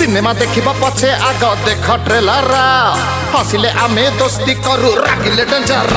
Cinema देखिबा पछे आग देख ट्रेलर हसिले आमे दोस्ती करू रागिले डेंजर।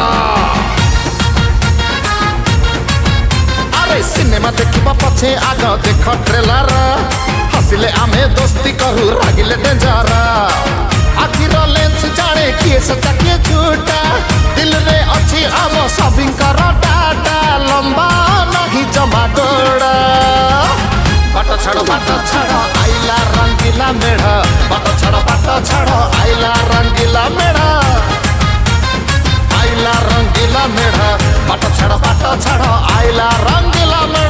अरे सिनेमा देखिबा पछे आग देख ट्रेलर हसिले आमे दोस्ती करू रागिले डेंजर। आखिर लेंस जाने किए सच्चा किए झूठा दिल रे अच्छी आम सभी कर डाटा लंबा नहीं जमा गोड़ा। बाट छाड़ आइला रंगीला मेढ़ बाट छाड़ आइला रंगीला मेढ़ आइला रंगीला मेढ़ बाट छाड़ आइला रंगीला मेढ़।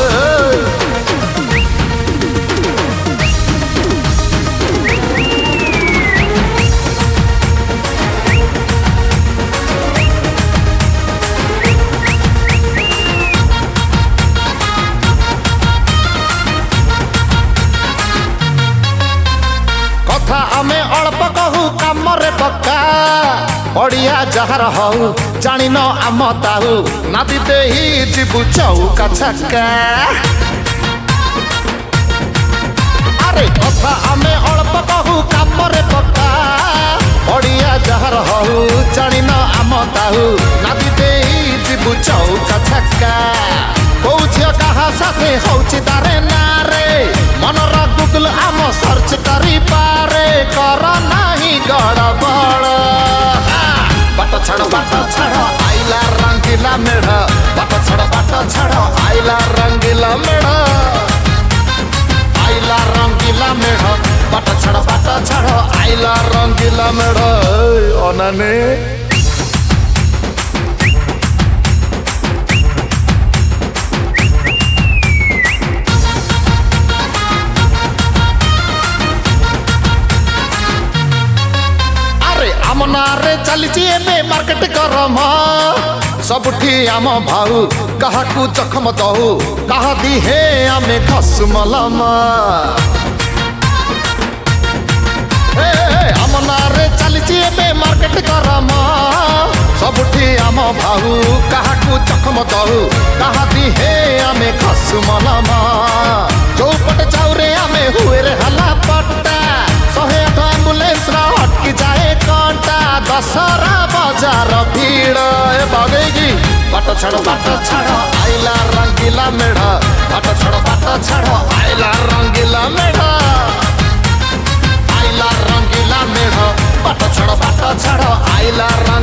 आमे अल्प कहू काम रे पक्का बढ़िया जहार हऊ जानी न आम ताऊ नादी दे ही जीबू चौका छक्का। अरे कथा आमे अल्प कहू काम रे पक्का बढ़िया जहार हऊ जानी न आम ताऊ नादी दे ही जीबू चौका छक्का। कौ झियो कहा साथे हौची तारे नारे मनर गुगल आम सर्च करी पारे कर नहीं गड़बड़। बाट छाड़ आइला रंगीला मेढ़ बाट छाड़ आइला रंगीला मेढ़ आइला रंगीला मेढ़ बाट छाड़ आइला रंगीला मेढ़। अनाने आम नारे चलची एबे मार्केट करम सबुठी आम भाऊ कहाकू जखम दहू कहा दी हे आमे खसमलम। आम नारे चलची एबे मार्केट करम सबुठी आम भाऊ कहाकू जखम दहू कहा दी हे आमे खसमलम। चौपट चाउरे आमे हुए रे हला पट्टा 108 एम्बुलेंस हटकी जाए कंटा दशहरा बाजार भीड़ बगेगी। बाट छाड़ आइला रंगीला मेढ़ बाट छाड़ आइला रंगीला मेढ़ आइला रंगीला मेढ़ बाट छाड़ आइला